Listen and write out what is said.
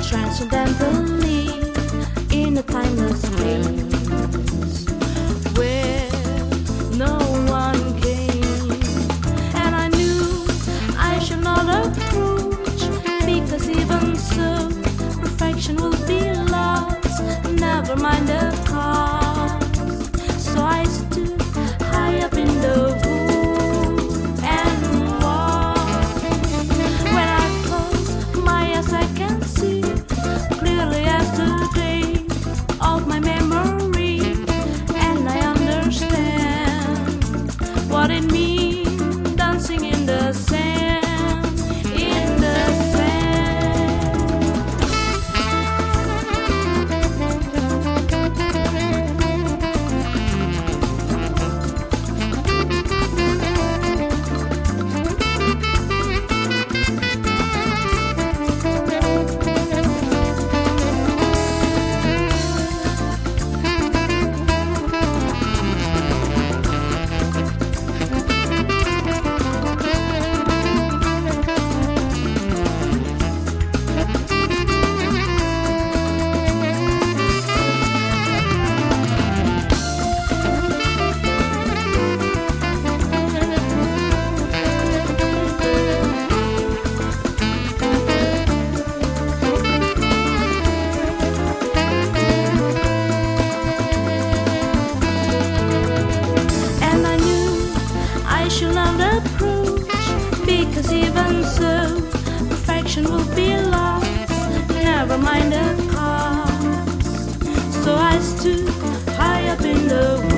transcendentally in a timeless space where no one came. And I knew I should not approach, because even so, perfection will be lost. Never mind the cost. So I stood high up in the wood and walked. When I close my eyes, I can see clearly as the day of my memory, and I understand what it means dancing in the sand, in the because even so, perfection will be lost. Never mind the cost. So I stood high up in the